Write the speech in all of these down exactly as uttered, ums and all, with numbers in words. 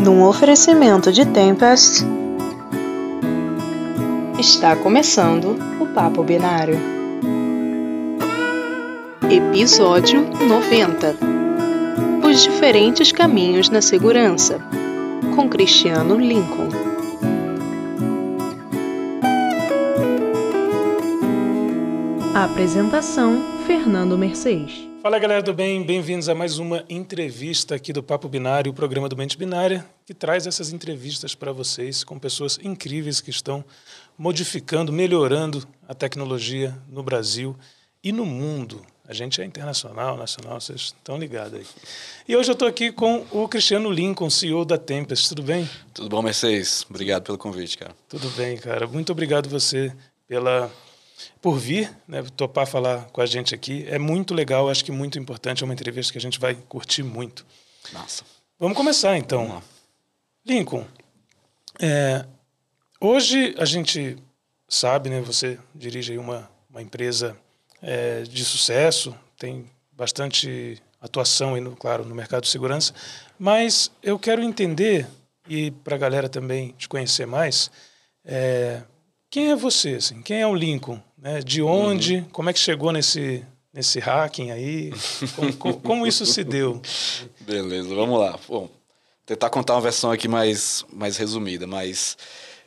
Num oferecimento de Tempest, está começando o Papo Binário. Episódio noventa. Os diferentes caminhos na segurança, com Cristiano Lincoln. A apresentação, Fernando Mercedes. Fala galera do bem, bem-vindos a mais uma entrevista aqui do Papo Binário, o programa do Mente Binária, que traz essas entrevistas para vocês com pessoas incríveis que estão modificando, melhorando a tecnologia no Brasil e no mundo. A gente é internacional, nacional, vocês estão ligados aí. E hoje eu estou aqui com o Cristiano Lincoln, C E O da Tempest. Tudo bem? Tudo bom, Mercedes? Obrigado pelo convite, cara. Tudo bem, cara. Muito obrigado você pela... por vir, né, topar falar com a gente aqui. É muito legal, acho que muito importante, é uma entrevista que a gente vai curtir muito. Nossa. Vamos começar, então. Vamos lá. Lincoln, é, hoje a gente sabe, né, você dirige aí uma, uma empresa é, de sucesso, tem bastante atuação, aí no, claro, no mercado de segurança, mas eu quero entender, e para a galera também te conhecer mais, é, quem é você, assim? Quem é o Lincoln? Né? De onde? Uhum. Como é que chegou nesse, nesse hacking aí? Como, como, como isso se deu? Beleza, vamos lá. Bom, tentar contar uma versão aqui mais, mais resumida, mas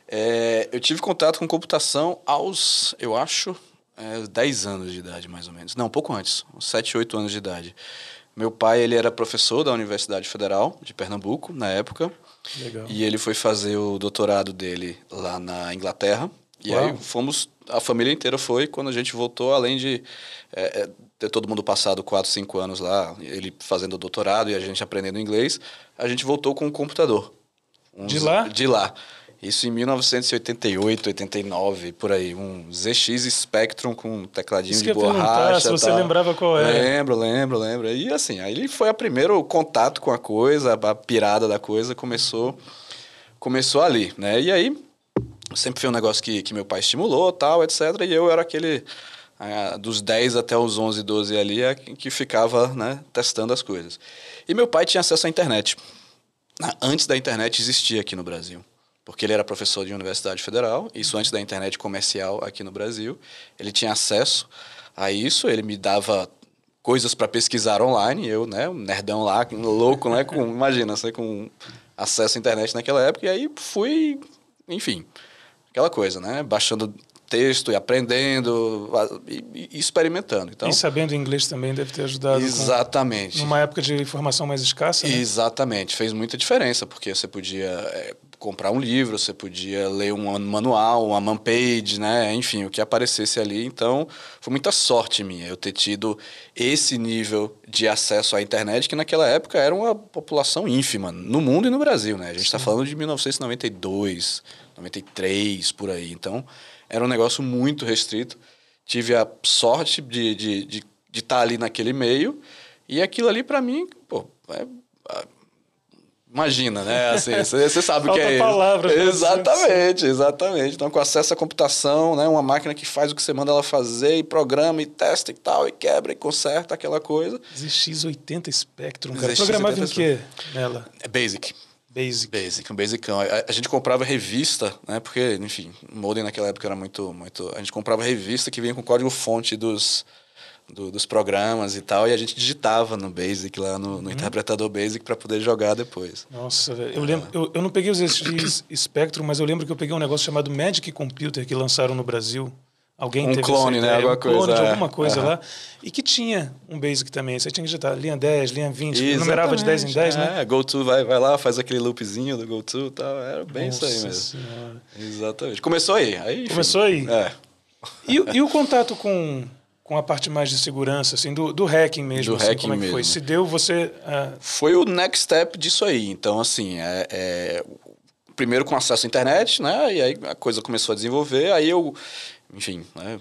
é, eu tive contato com computação aos, eu acho, é, dez anos de idade, mais ou menos. Não, um pouco antes, uns sete, oito anos de idade. Meu pai, ele era professor da Universidade Federal de Pernambuco, na época. Legal. E ele foi fazer o doutorado dele lá na Inglaterra. E Uau. Aí fomos, a família inteira foi, quando a gente voltou, além de é, ter todo mundo passado quatro, cinco anos lá, ele fazendo o doutorado e a gente aprendendo inglês, a gente voltou com um computador. Um, de lá? De lá. Isso em mil novecentos e oitenta e oito, oitenta e nove, por aí. Um Z X Spectrum com um tecladinho Isso de borracha. Se você tal. lembrava qual era. Lembro, lembro, lembro. E assim, aí foi o primeiro contato com a coisa, a pirada da coisa começou, começou ali, né? E aí... sempre foi um negócio que, que meu pai estimulou, tal, etcétera. E eu era aquele, ah, dos dez até os onze, doze ali, que ficava, né, testando as coisas. E meu pai tinha acesso à internet. Antes da internet existia aqui no Brasil. Porque ele era professor de Universidade Federal, isso antes da internet comercial aqui no Brasil. Ele tinha acesso a isso, ele me dava coisas para pesquisar online. Eu, né, um nerdão lá, louco, né, com, imagina, você com acesso à internet naquela época. E aí fui, enfim... aquela coisa, né? Baixando texto e aprendendo e, e experimentando. Então, e sabendo inglês também deve ter ajudado. Exatamente. Com, numa época de informação mais escassa, né? Exatamente. Fez muita diferença, porque você podia é, comprar um livro, você podia ler um manual, uma man-page, né? Enfim, o que aparecesse ali. Então, foi muita sorte minha eu ter tido esse nível de acesso à internet, que naquela época era uma população ínfima, no mundo e no Brasil, né? A gente está falando de mil novecentos e noventa e dois... noventa e três, por aí. Então, era um negócio muito restrito. Tive a sorte de estar de, de, de tá ali naquele meio. E aquilo ali, para mim, pô, é, é, imagina, né? Assim, você sabe o que é isso. Palavras, exatamente, exatamente. Então, com acesso à computação, né? Uma máquina que faz o que você manda ela fazer, e programa, e testa e tal, e quebra, e conserta aquela coisa. Z X oitenta Spectrum, cara. Programava em quê nela? É Basic. Basic. Basic, um basicão. A, a gente comprava revista, né? Porque, enfim, o modem naquela época era muito, muito... A gente comprava revista que vinha com código-fonte dos, do, dos programas e tal, e a gente digitava no Basic, lá no, no uhum. interpretador Basic, para poder jogar depois. Nossa, velho. Eu, lembro, eu, eu não peguei os Spectrum, mas eu lembro que eu peguei um negócio chamado Magic Computer, que lançaram no Brasil. Alguém um teve clone, né? Ideia, alguma um clone coisa, de é. alguma coisa uhum. lá. E que tinha um Basic também. Você tinha que digitar linha dez, linha vinte. Exatamente. Numerava de dez em dez, é, né? É, GoTo vai, vai lá, faz aquele loopzinho do GoTo e tal. Era bem Nossa isso aí mesmo. Senhora. Exatamente. Começou aí. aí enfim, Começou aí? É. E, e o contato com, com a parte mais de segurança, assim, do, do hacking mesmo? Do assim, hacking como é que mesmo. foi? Se deu, você... Ah... Foi o next step disso aí. Então, assim, é... é... primeiro com acesso à internet, né? E aí a coisa começou a desenvolver. Aí eu, enfim, né?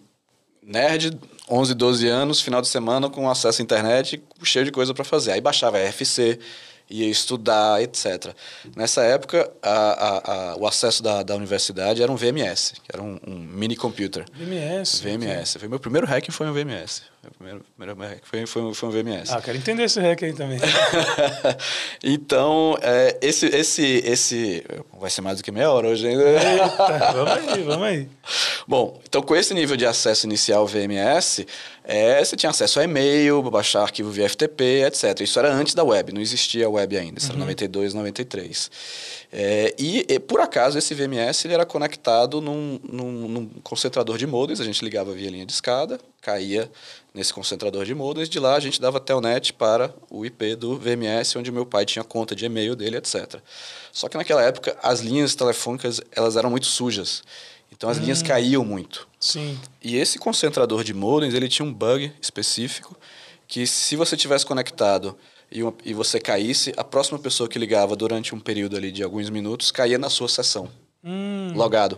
Nerd, onze, doze anos, final de semana com acesso à internet, cheio de coisa para fazer. Aí baixava R F C, ia estudar, etcétera. Nessa época, a, a, a, o acesso da, da universidade era um V M S, que era um, um mini computer. V M S? V M S. Okay. Foi meu primeiro hacking, foi um V M S. O primeiro, primeiro hack foi, foi, foi um V M S. Ah, quero entender esse hack aí também. Então, é, esse, esse, esse... Vai ser mais do que meia hora hoje ainda. Eita, vamos aí, vamos aí. Bom, então com esse nível de acesso inicial ao V M S, é, você tinha acesso a e-mail, baixar arquivo via F T P, etcétera. Isso era antes da web, não existia web ainda. Isso uhum. era noventa e dois, noventa e três. É, e, e, por acaso, esse V M S ele era conectado num, num, num concentrador de modems. A gente ligava via linha de escada, caía nesse concentrador de modems. De lá, a gente dava telnet para o I P do V M S, onde meu pai tinha conta de e-mail dele, etcétera. Só que naquela época, as linhas telefônicas elas eram muito sujas. Então, as hum. linhas caíam muito. Sim. E esse concentrador de modems, ele tinha um bug específico que, se você tivesse conectado e, uma, e você caísse, a próxima pessoa que ligava durante um período ali de alguns minutos caía na sua sessão. Hum. Logado.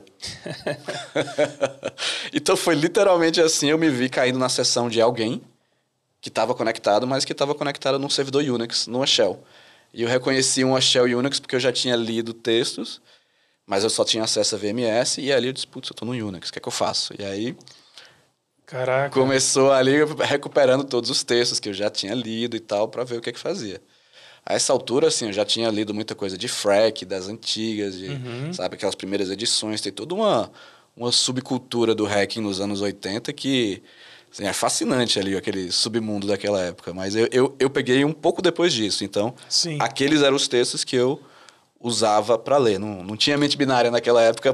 Então, foi literalmente assim, eu me vi caindo na sessão de alguém que estava conectado, mas que estava conectado num servidor Unix, numa shell. E eu reconheci uma shell Unix porque eu já tinha lido textos, mas eu só tinha acesso a V M S, e ali eu disse, putz, eu tô no Unix, o que é que eu faço? E aí, Caraca. começou ali recuperando todos os textos que eu já tinha lido e tal, para ver o que é que fazia. A essa altura, assim, eu já tinha lido muita coisa de Frack, das antigas, de, uhum. sabe, aquelas primeiras edições, tem toda uma, uma subcultura do hacking nos anos oitenta que, assim, é fascinante ali, aquele submundo daquela época, mas eu, eu, eu peguei um pouco depois disso, então, Sim. aqueles eram os textos que eu usava para ler. Não, não tinha mente binária naquela época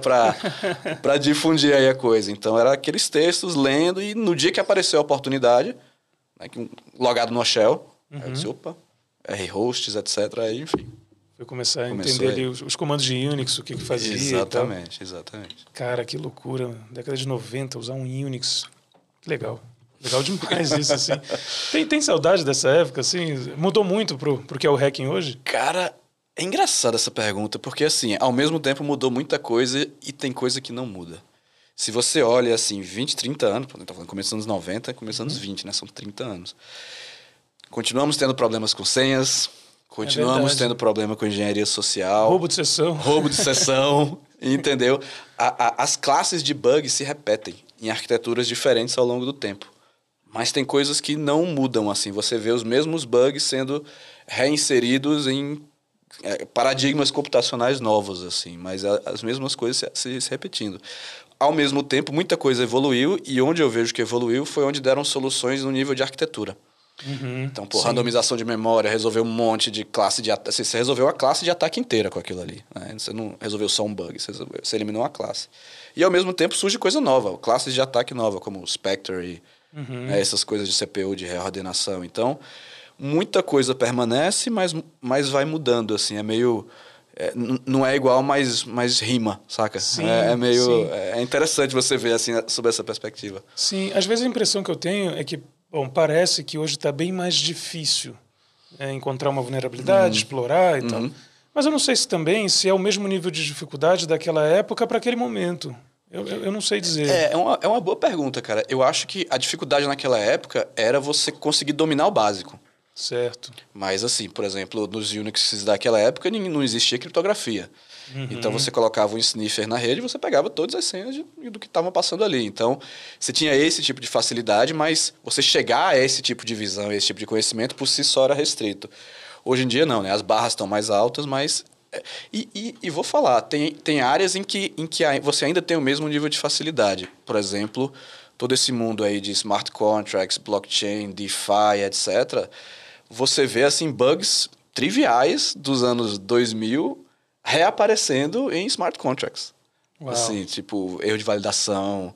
para difundir aí a coisa. Então, era aqueles textos lendo, e no dia que apareceu a oportunidade, né, logado no Shell, uhum. aí eu disse, opa, R-hosts, etcétera. Aí, enfim. Foi começar a entender ali os, os comandos de Unix, o que, que fazia. Exatamente, exatamente. Cara, que loucura. Década de noventa, usar um Unix. Que legal. Legal demais isso, assim. Tem, tem saudade dessa época, assim? Mudou muito pro, pro que é o hacking hoje? Cara, é engraçada essa pergunta, porque, assim, ao mesmo tempo mudou muita coisa e tem coisa que não muda. Se você olha, assim, vinte, trinta anos, tá falando começando nos noventa, começando nos vinte, né? São trinta anos. Continuamos tendo problemas com senhas, continuamos é tendo problema com engenharia social. Roubo de sessão. Roubo de sessão, entendeu? A, a, as classes de bug se repetem em arquiteturas diferentes ao longo do tempo. Mas tem coisas que não mudam, assim. Você vê os mesmos bugs sendo reinseridos em é, paradigmas computacionais novos, assim. Mas a, as mesmas coisas se, se, se repetindo. Ao mesmo tempo, muita coisa evoluiu, e onde eu vejo que evoluiu foi onde deram soluções no nível de arquitetura. Uhum, então, por randomização de memória, resolveu um monte de classe de ataque. Você resolveu a classe de ataque inteira com aquilo ali, né? Você não resolveu só um bug, você, resolveu, você eliminou uma classe. E, ao mesmo tempo, surge coisa nova, classes de ataque nova, como o Spectre e uhum. né, essas coisas de C P U, de reordenação. Então, muita coisa permanece, mas, mas vai mudando, assim. É meio... É, não é igual, mas, mas rima, saca? Sim, é, é meio... sim. É interessante você ver, assim, sob essa perspectiva. Sim, às vezes a impressão que eu tenho é que, bom, parece que hoje está bem mais difícil é, encontrar uma vulnerabilidade, uhum. explorar e uhum. tal. Mas eu não sei se também se é o mesmo nível de dificuldade daquela época para aquele momento. Eu, eu, eu não sei dizer. É, é uma, é uma boa pergunta, cara. Eu acho que a dificuldade naquela época era você conseguir dominar o básico. Certo. Mas, assim, por exemplo, nos Unix daquela época não existia criptografia. Uhum. Então, você colocava um sniffer na rede e você pegava todas as senhas de, do que estavam passando ali. Então, você tinha esse tipo de facilidade, mas você chegar a esse tipo de visão, a esse tipo de conhecimento, por si só era restrito. Hoje em dia, não, né? As barras estão mais altas, mas... E, e, e vou falar, tem, tem áreas em que, em que você ainda tem o mesmo nível de facilidade. Por exemplo, todo esse mundo aí de smart contracts, blockchain, DeFi, etcétera, você vê, assim, bugs triviais dos anos dois mil reaparecendo em smart contracts. Uau. Assim, tipo, erro de validação,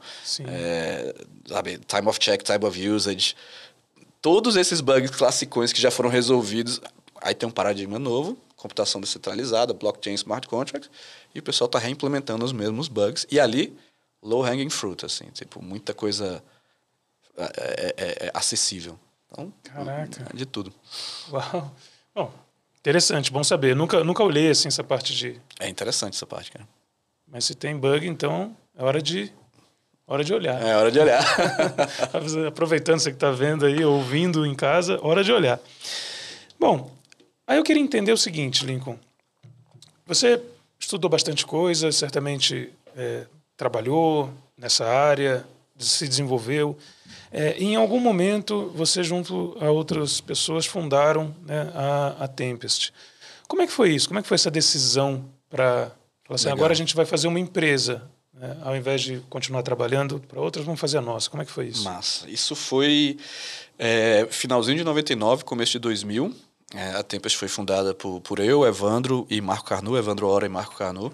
é, sabe, time of check, time of usage. Todos esses bugs classicões que já foram resolvidos, aí tem um paradigma novo, computação descentralizada, blockchain, smart contracts, e o pessoal está reimplementando os mesmos bugs. E ali, low hanging fruit, assim, tipo, muita coisa é, é, é acessível. Então, caraca. De tudo. Uau. Bom, interessante, bom saber. Nunca, nunca olhei assim essa parte de... É interessante essa parte, cara. Mas se tem bug, então é hora de, hora de olhar. É hora de olhar. Aproveitando você que está vendo aí, ouvindo em casa, hora de olhar. Bom, aí eu queria entender o seguinte, Lincoln. Você estudou bastante coisa, certamente é, trabalhou nessa área, se desenvolveu. É, em algum momento, você, junto a outras pessoas, fundaram, né, a, a Tempest. Como é que foi isso? Como é que foi essa decisão para falar assim, agora a gente vai fazer uma empresa, né? Ao invés de continuar trabalhando para outras, vamos fazer a nossa. Como é que foi isso? Massa. Isso foi é, finalzinho de noventa e nove, começo de dois mil. É, a Tempest foi fundada por, por eu, Evandro e Marco Carnu, Evandro Ora e Marco Carnu.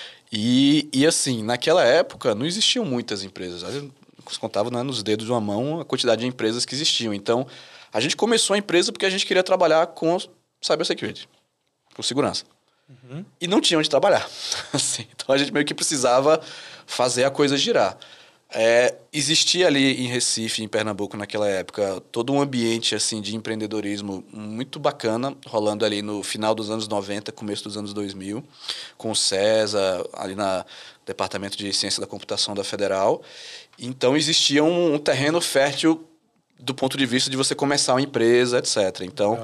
E, e assim, naquela época não existiam muitas empresas. A gente contava, né, nos dedos de uma mão a quantidade de empresas que existiam. Então, a gente começou a empresa porque a gente queria trabalhar com cybersecurity, com segurança. Uhum. E não tinha onde trabalhar. Assim, então, a gente meio que precisava fazer a coisa girar. É, existia ali em Recife, em Pernambuco, naquela época, todo um ambiente assim, de empreendedorismo muito bacana, rolando ali no final dos anos noventa, começo dos anos dois mil, com o César, ali no Departamento de Ciência da Computação da Federal. Então, existia um, um terreno fértil do ponto de vista de você começar uma empresa, etcétera. Então,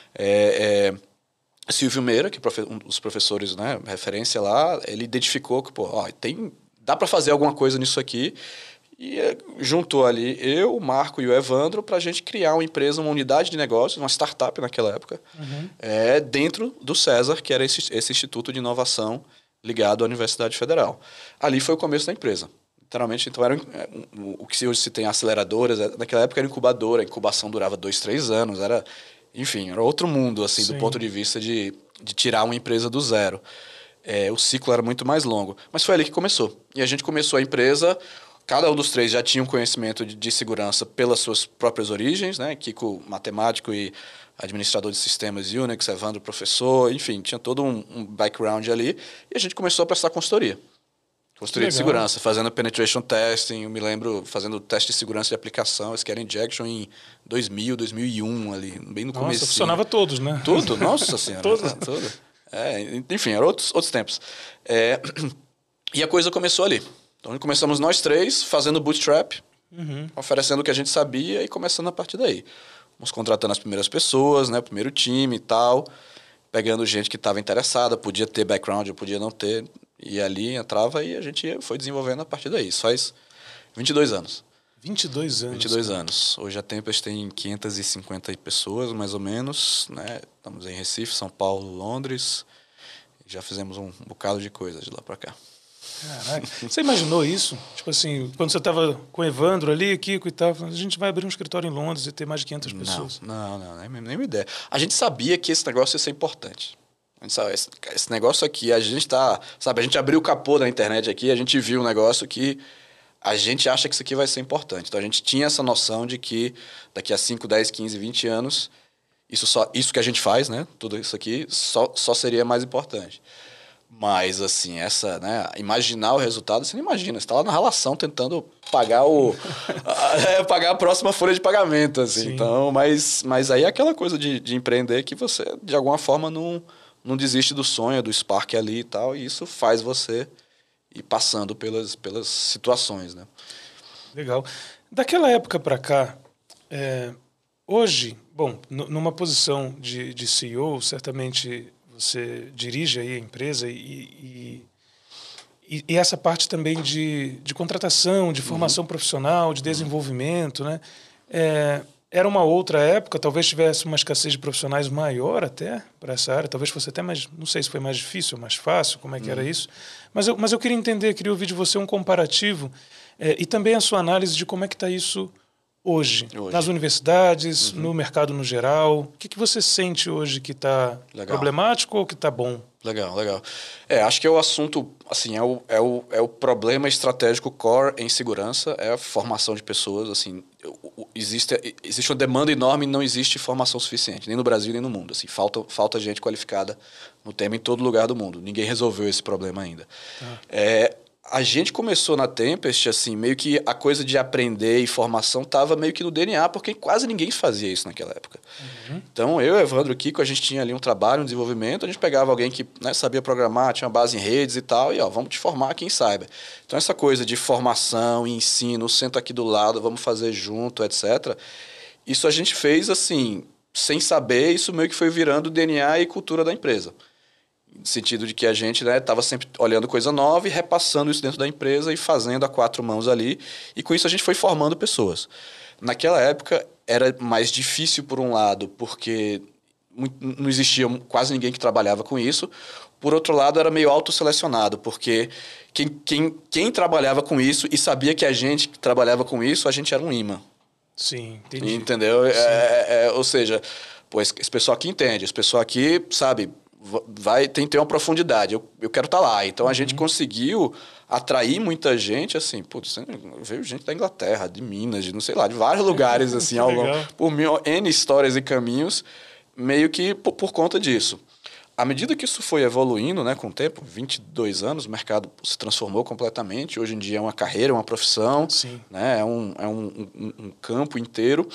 é, é, Silvio Meira, que é um dos professores, né, referência lá, ele identificou que, pô, ó, tem... dá para fazer alguma coisa nisso aqui. E juntou ali eu, o Marco e o Evandro para a gente criar uma empresa, uma unidade de negócios, uma startup naquela época, uhum. é, dentro do César, que era esse, esse instituto de inovação ligado à Universidade Federal. Ali foi o começo da empresa. Literalmente, então, era um, um, o que hoje se tem aceleradoras, naquela época era incubadora, a incubação durava dois, três anos, era, enfim, era outro mundo, assim, Sim. do ponto de vista de, de tirar uma empresa do zero. É, o ciclo era muito mais longo. Mas foi ali que começou. E a gente começou a empresa, cada um dos três já tinha um conhecimento de, de segurança pelas suas próprias origens, né? Kiko, matemático e administrador de sistemas Unix, Evandro, professor, enfim, tinha todo um, um background ali. E a gente começou a prestar consultoria. Consultoria de segurança, fazendo penetration testing, eu me lembro fazendo teste de segurança de aplicação, Scare Injection em dois mil, dois mil e um, ali, bem no começo. Nossa, funcionava todos, né? Tudo, nossa senhora. Todos. Tudo. É, enfim, eram outros, outros tempos. É, e a coisa começou ali. Então, começamos nós três fazendo bootstrap, uhum. oferecendo o que a gente sabia e começando a partir daí. Fomos contratando as primeiras pessoas, né, o primeiro time e tal, pegando gente que estava interessada, podia ter background, ou podia não ter, e ali entrava e a gente foi desenvolvendo a partir daí. Isso faz vinte e dois anos. vinte e dois anos. vinte e dois anos. Hoje a Tempest tem quinhentas e cinquenta pessoas, mais ou menos, né? Estamos em Recife, São Paulo, Londres. Já fizemos um bocado de coisas de lá para cá. Caraca. Você imaginou isso? Tipo assim, quando você estava com o Evandro ali, Kiko e tal, a gente vai abrir um escritório em Londres e ter mais de quinhentas pessoas. Não, não, não, nem, nem uma ideia. A gente sabia que esse negócio ia ser importante. A gente sabe, esse, esse negócio aqui, a gente tá, sabe, a gente abriu o capô da internet aqui, a gente viu um negócio que a gente acha que isso aqui vai ser importante. Então, a gente tinha essa noção de que daqui a cinco, dez, quinze, vinte anos, isso, só, isso que a gente faz, né? Tudo isso aqui, só, só seria mais importante. Mas, assim, essa, né? Imaginar o resultado, você não imagina. Você está lá na relação tentando pagar o... a, pagar a próxima folha de pagamento, assim. Sim. Então, mas, mas aí é aquela coisa de, de empreender que você, de alguma forma, não, não desiste do sonho, do spark ali e tal. E isso faz você... e passando pelas, pelas situações, né? Legal. Daquela época para cá, é, hoje, bom, n- numa posição de, de C E O, certamente você dirige aí a empresa e, e, e essa parte também de, de contratação, de formação uhum. profissional, de desenvolvimento, né? É, era uma outra época, talvez tivesse uma escassez de profissionais maior até para essa área, talvez fosse até mais, não sei se foi mais difícil ou mais fácil, como é que uhum. era isso, mas eu, mas eu queria entender, queria ouvir de você um comparativo é, e também a sua análise de como é que está isso hoje, hoje, nas universidades, uhum. no mercado no geral. O que, que você sente hoje que está problemático ou que está bom? Legal, legal. É, acho que é o assunto, assim, é o, é o, é o problema estratégico core em segurança, é a formação de pessoas, assim, existe, existe uma demanda enorme e não existe formação suficiente, nem no Brasil nem no mundo, assim, falta, falta gente qualificada no tema em todo lugar do mundo, ninguém resolveu esse problema ainda. Ah. É, a gente começou na Tempest, assim, meio que a coisa de aprender e formação estava meio que no D N A, porque quase ninguém fazia isso naquela época. Uhum. Então, eu, Evandro e Kiko, a gente tinha ali um trabalho, um desenvolvimento, a gente pegava alguém que, né, sabia programar, tinha uma base em redes e tal, e ó, vamos te formar quem saiba. Então, essa coisa de formação e ensino, senta aqui do lado, vamos fazer junto, etcétera. Isso a gente fez, assim, sem saber, isso meio que foi virando D N A e cultura da empresa. No sentido de que a gente estava, né, sempre olhando coisa nova e repassando isso dentro da empresa e fazendo a quatro mãos ali. E com isso a gente foi formando pessoas. Naquela época era mais difícil por um lado, porque não existia quase ninguém que trabalhava com isso. Por outro lado, era meio autosselecionado, porque quem, quem, quem trabalhava com isso e sabia que a gente trabalhava com isso, a gente era um imã. Sim, entendi. Entendeu? Sim. É, é, ou seja, pô, esse, esse pessoal aqui entende, esse pessoal aqui, sabe, vai, tem que ter uma profundidade. Eu, eu quero estar lá. Então, a uhum. gente conseguiu atrair muita gente, assim, putz, veio gente da Inglaterra, de Minas, de não sei lá, de vários lugares, assim, ao longo, por mil, N histórias e caminhos, meio que por, por conta disso. À medida que isso foi evoluindo, né, com o tempo, vinte e dois anos, o mercado se transformou completamente. Hoje em dia é uma carreira, uma profissão, né, é, um, é um, um, um campo inteiro.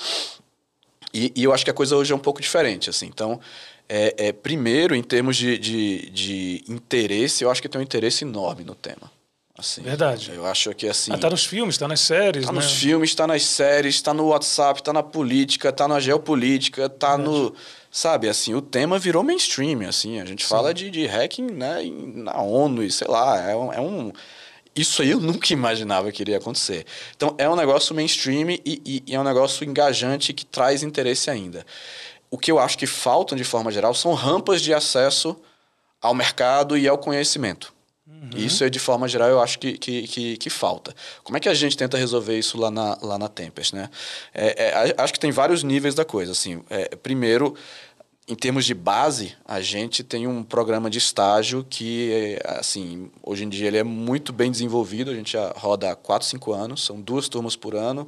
E, e eu acho que a coisa hoje é um pouco diferente. Assim. Então, é, é, primeiro, em termos de, de, de interesse, eu acho que tem um interesse enorme no tema. Assim, verdade. Eu acho que assim... Ah, tá nos filmes, tá nas séries, tá né? nos filmes, tá nas séries, tá no WhatsApp, tá na política, tá na geopolítica, tá verdade. no... Sabe, assim, o tema virou mainstream, assim. A gente Sim. fala de, de hacking, né, na ONU e sei lá, é um, é um... Isso aí eu nunca imaginava que iria acontecer. Então, é um negócio mainstream e, e, e é um negócio engajante que traz interesse ainda. O que eu acho que faltam, de forma geral, são rampas de acesso ao mercado e ao conhecimento. Uhum. Isso, de forma geral, eu acho que, que, que, que falta. Como é que a gente tenta resolver isso lá na, lá na Tempest, né? É, é, acho que tem vários níveis da coisa. Assim, é, primeiro, em termos de base, a gente tem um programa de estágio que, assim, hoje em dia ele é muito bem desenvolvido. A gente já roda há quatro, cinco anos, são duas turmas por ano.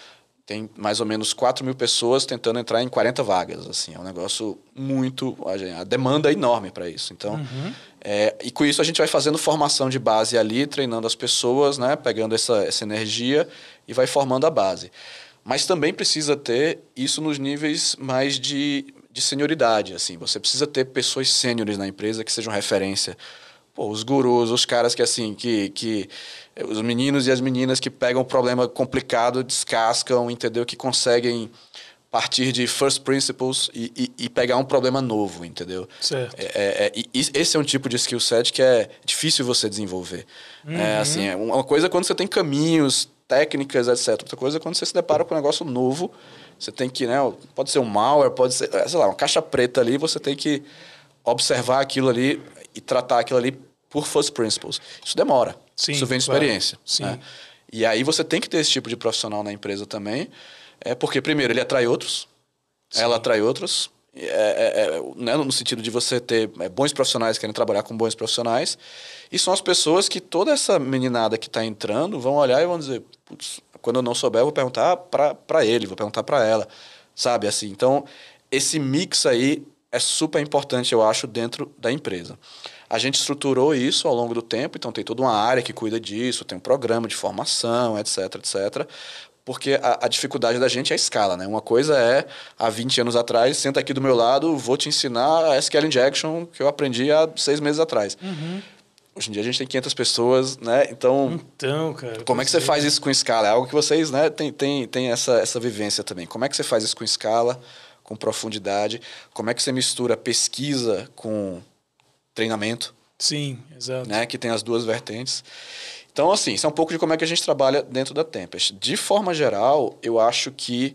Tem mais ou menos quatro mil pessoas tentando entrar em quarenta vagas. Assim, é um negócio muito... A demanda é enorme para isso. Então, uhum. é, e com isso a gente vai fazendo formação de base ali, treinando as pessoas, né, pegando essa, essa energia e vai formando a base. Mas também precisa ter isso nos níveis mais de, de senioridade. Assim. Você precisa ter pessoas sêniores na empresa que sejam referência. Pô, os gurus, os caras que, assim, que... que os meninos e as meninas que pegam um problema complicado, descascam, entendeu? Que conseguem partir de first principles e, e, e pegar um problema novo, entendeu? Certo. É, é, é, esse é um tipo de skill set que é difícil você desenvolver. Uhum. É, assim, é uma coisa é quando você tem caminhos, técnicas, etcétera. Outra coisa é quando você se depara com um negócio novo. Você tem que, né? Pode ser um malware, pode ser, sei lá, uma caixa preta ali. Você tem que observar aquilo ali e tratar aquilo ali por first principles. Isso demora. Sim, isso vem de claro. experiência. Sim. Né? E aí você tem que ter esse tipo de profissional na empresa também, é porque, primeiro, ele atrai outros, Sim. ela atrai outros, é, é, é, né, no sentido de você ter é, bons profissionais que querem trabalhar com bons profissionais, e são as pessoas que toda essa meninada que está entrando vão olhar e vão dizer, putz, quando eu não souber, eu vou perguntar para ele, vou perguntar para ela, sabe? Assim, então, esse mix aí é super importante, eu acho, dentro da empresa. A gente estruturou isso ao longo do tempo, então tem toda uma área que cuida disso, tem um programa de formação, etc, etcétera. Porque a, a dificuldade da gente é a escala, né? Uma coisa é, há vinte anos atrás, senta aqui do meu lado, vou te ensinar a S Q L Injection que eu aprendi há seis meses atrás. Uhum. Hoje em dia a gente tem quinhentas pessoas, né? Então, então cara, como é que você faz isso com escala? É algo que vocês, né, tem, tem, tem essa, essa vivência também. Como é que você faz isso com escala, com profundidade? Como é que você mistura pesquisa com treinamento? Sim, exato. Né, que tem as duas vertentes. Então, assim, isso é um pouco de como é que a gente trabalha dentro da Tempest. De forma geral, eu acho que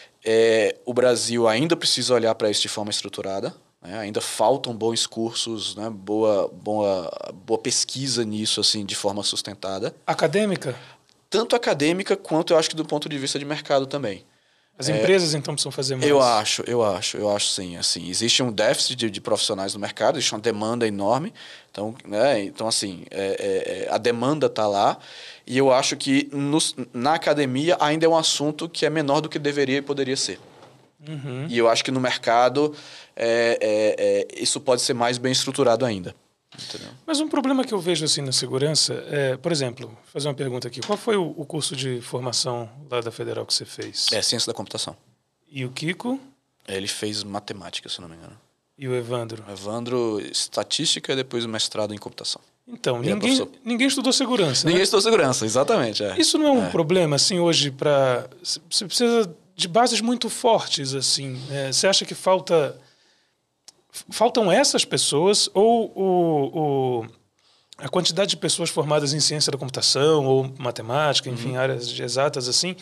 é, o Brasil ainda precisa olhar para isso de forma estruturada. Né? Ainda faltam bons cursos, né? boa, boa, boa pesquisa nisso, assim, de forma sustentada. Acadêmica? Tanto acadêmica quanto eu acho que do ponto de vista de mercado também. As empresas, é, então, precisam fazer mais? Eu acho, eu acho, eu acho sim. Assim, existe um déficit de, de profissionais no mercado, existe uma demanda enorme. Então, né, então assim, é, é, a demanda está lá. E eu acho que no, na academia ainda é um assunto que é menor do que deveria e poderia ser. Uhum. E eu acho que no mercado é, é, é, isso pode ser mais bem estruturado ainda. Entendeu? Mas um problema que eu vejo assim na segurança é, por exemplo, vou fazer uma pergunta aqui. Qual foi o, o curso de formação lá da Federal que você fez? É ciência da computação. E o Kiko? Ele fez matemática, se não me engano. E o Evandro? O Evandro, estatística e depois o mestrado em computação. Então, ninguém, é ninguém estudou segurança. Ninguém né? estudou segurança, exatamente. É. Isso não é um é. problema, assim, hoje, para... Você precisa de bases muito fortes, assim. É, você acha que falta... faltam essas pessoas ou o, o, a quantidade de pessoas formadas em ciência da computação ou matemática, enfim, uhum. áreas de exatas assim,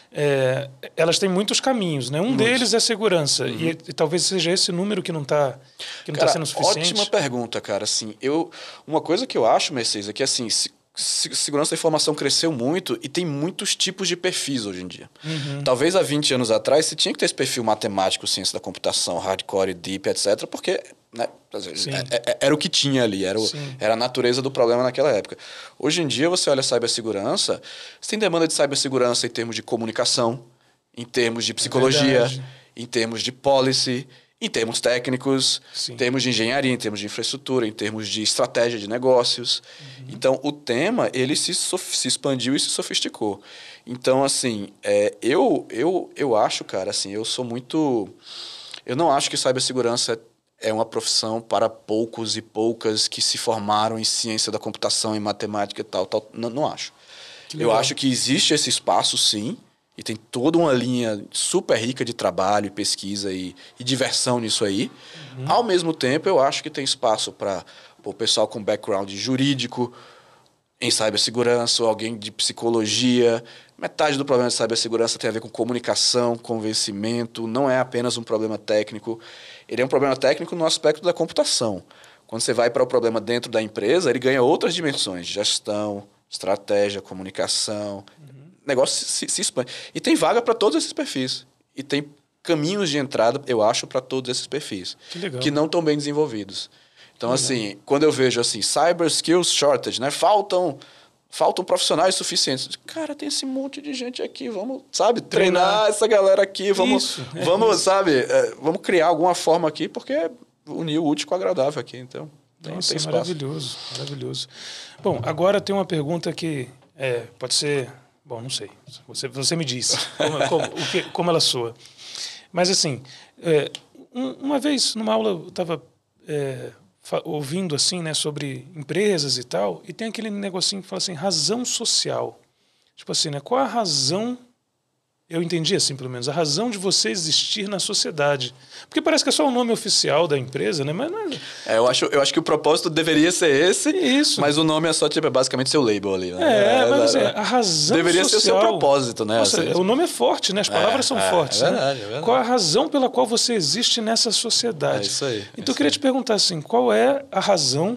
é, elas têm muitos caminhos, né? Um muitos. deles é segurança, uhum. e, e talvez seja esse número que não está que não cara, tá sendo suficiente. Ótima pergunta, cara. Assim, eu, uma coisa que eu acho, Mercedes, é que assim, se, se, segurança da informação cresceu muito e tem muitos tipos de perfis hoje em dia. Uhum. Talvez há vinte anos atrás você tinha que ter esse perfil matemático, ciência da computação, hardcore, deep, etcétera, porque... Né? Era o que tinha ali, era, o, era a natureza do problema naquela época. Hoje em dia, você olha a cibersegurança, você tem demanda de cibersegurança em termos de comunicação, em termos de psicologia, é em termos de policy, em termos técnicos, Sim. em termos de engenharia, em termos de infraestrutura, em termos de estratégia de negócios. Uhum. Então, o tema, ele se, se expandiu e se sofisticou. Então, assim, é, eu, eu, eu acho, cara, assim, eu sou muito... Eu não acho que cibersegurança é é uma profissão para poucos e poucas que se formaram em ciência da computação, em matemática e tal. tal. Não, não acho. Eu acho que existe esse espaço, sim, e tem toda uma linha super rica de trabalho, pesquisa e, e diversão nisso aí. Uhum. Ao mesmo tempo, eu acho que tem espaço para o pessoal com background jurídico, em cibersegurança, ou alguém de psicologia. Metade do problema de cibersegurança tem a ver com comunicação, convencimento, não é apenas um problema técnico. Ele é um problema técnico no aspecto da computação. Quando você vai para o problema dentro da empresa, ele ganha outras dimensões, gestão, estratégia, comunicação. Uhum. O negócio se, se expande. E tem vaga para todos esses perfis. E tem caminhos de entrada, eu acho, para todos esses perfis. Que legal. Que não estão bem desenvolvidos. Então, que assim, legal. Quando eu vejo assim, cyber skills shortage, né? Faltam... Faltam profissionais suficientes. Cara, tem esse monte de gente aqui, vamos, sabe, treinar, treinar essa galera aqui, vamos, isso, é vamos isso. sabe, é, vamos criar alguma forma aqui, porque unir o útil com o agradável aqui, então tem, Nossa, tem espaço. Maravilhoso, maravilhoso. Bom, agora tem uma pergunta que é, pode ser, bom, não sei, você, você me diz como, como, o que, como ela soa. Mas assim, é, um, uma vez numa aula eu estava... É, ouvindo assim, né, sobre empresas e tal, e tem aquele negocinho que fala assim, razão social. Tipo assim, né, qual a razão, eu entendi assim pelo menos, a razão de você existir na sociedade. Porque parece que é só o nome oficial da empresa, né? Mas não é... É, eu acho, eu acho que o propósito deveria ser esse, Isso. mas o nome é só, tipo, é basicamente seu label ali. Né? É, é, mas assim, a razão deveria social... ser o seu propósito, né? Nossa, assim, o nome é forte, né? As palavras é, são é, fortes. É verdade, né? é verdade. Qual a razão pela qual você existe nessa sociedade? É isso aí. Então é eu queria aí. te perguntar assim, qual é a razão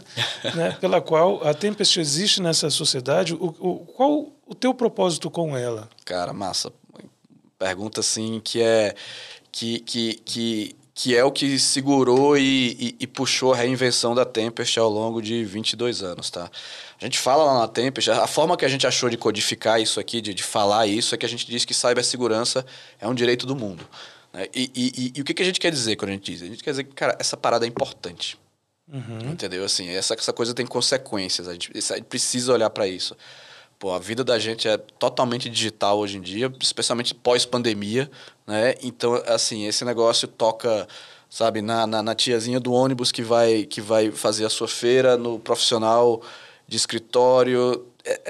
né, pela qual a Tempest existe nessa sociedade? O, o, qual o teu propósito com ela? Cara, massa. Pergunta assim que é que, que, que, que é o que segurou e, e, e puxou a reinvenção da Tempest ao longo de vinte e dois anos, tá? A gente fala lá na Tempest, a forma que a gente achou de codificar isso aqui, de, de falar isso, é que a gente diz que cibersegurança é um direito do mundo. Né? E, e, e, e o que, que a gente quer dizer quando a gente diz? A gente quer dizer que, cara, essa parada é importante. Uhum. Entendeu? Assim, essa, essa coisa tem consequências, a gente, a gente precisa olhar para isso. Pô, a vida da gente é totalmente digital hoje em dia, especialmente pós-pandemia, né? Então, assim, esse negócio toca, sabe, na, na, na tiazinha do ônibus que vai, que vai fazer a sua feira, no profissional de escritório.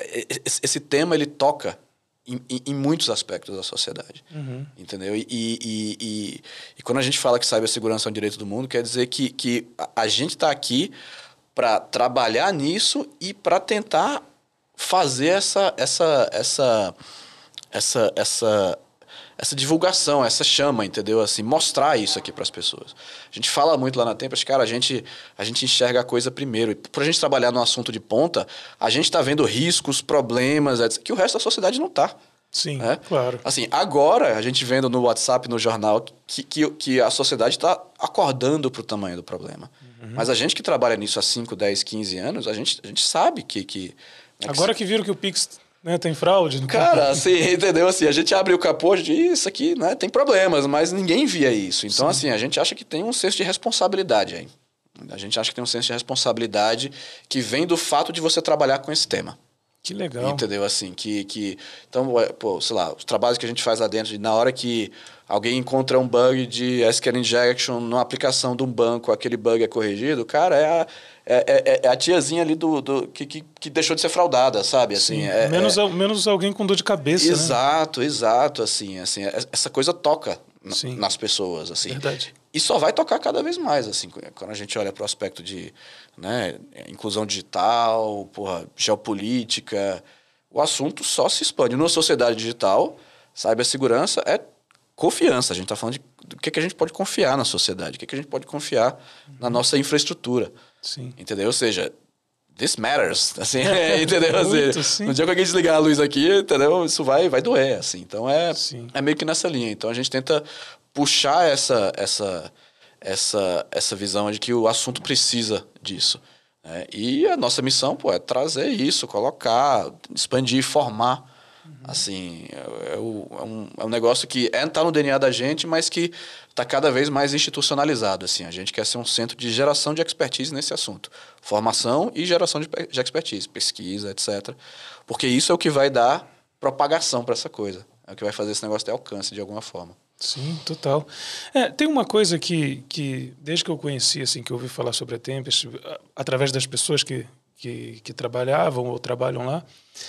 Esse tema, ele toca em, em, em muitos aspectos da sociedade, uhum. entendeu? E, e, e, e quando a gente fala que cibersegurança é um direito do mundo, quer dizer que, que a gente está aqui para trabalhar nisso e para tentar fazer essa, essa, essa, essa, essa, essa divulgação, essa chama, entendeu? Assim, mostrar isso aqui para as pessoas. A gente fala muito lá na Tempest, cara, a gente, a gente enxerga a coisa primeiro. E por a gente trabalhar no assunto de ponta, a gente está vendo riscos, problemas, etcétera, que o resto da sociedade não está. Sim, né? Claro. Assim, agora, a gente vendo no WhatsApp, no jornal, que, que, que a sociedade está acordando para o tamanho do problema. Uhum. Mas a gente que trabalha nisso há cinco, dez, quinze anos, a gente, a gente sabe que... que Agora que viram que o Pix, né, tem fraude. No cara, assim, entendeu? Assim, a gente abre o capô e diz, isso aqui, né, tem problemas, mas ninguém via isso. Então, Sim. assim, a gente acha que tem um senso de responsabilidade aí. A gente acha que tem um senso de responsabilidade que vem do fato de você trabalhar com esse tema. Que legal. Entendeu? Assim, que... que então, pô, sei lá, os trabalhos que a gente faz lá dentro, na hora que alguém encontra um bug de S Q L injection numa aplicação de um banco, aquele bug é corrigido, cara, é a... É, é, é a tiazinha ali do, do, que, que, que deixou de ser fraudada, sabe? Assim, Sim, é, menos, é... menos alguém com dor de cabeça, Exato, né? exato. Assim, assim, essa coisa toca n- nas pessoas, assim. Verdade. E só vai tocar cada vez mais, assim, quando a gente olha para o aspecto de, né, inclusão digital, porra, geopolítica, o assunto só se expande. Numa sociedade digital, cibersegurança é confiança. A gente está falando de, do que, que a gente pode confiar na sociedade, o que, que a gente pode confiar uhum. na nossa infraestrutura. Sim. Entendeu? Ou seja, this matters. Assim, é, entendeu? Muito, assim, sim. no dia que alguém desligar a luz aqui, entendeu? Isso vai, vai doer. Assim. Então, é, sim. é meio que nessa linha. Então, a gente tenta puxar essa, essa, essa, essa visão de que o assunto precisa disso. Né? E a nossa missão, pô, é trazer isso, colocar, expandir, formar. Uhum. Assim, é, é, o, é, um, é um negócio que é, tá no D N A da gente, mas que está cada vez mais institucionalizado. Assim. A gente quer ser um centro de geração de expertise nesse assunto. Formação e geração de, de expertise, pesquisa, etcétera. Porque isso é o que vai dar propagação para essa coisa. É o que vai fazer esse negócio ter alcance de alguma forma. Sim, total. É, tem uma coisa que, que, desde que eu conheci, assim, que eu ouvi falar sobre a Tempest, através das pessoas que, que, que trabalhavam ou trabalham lá,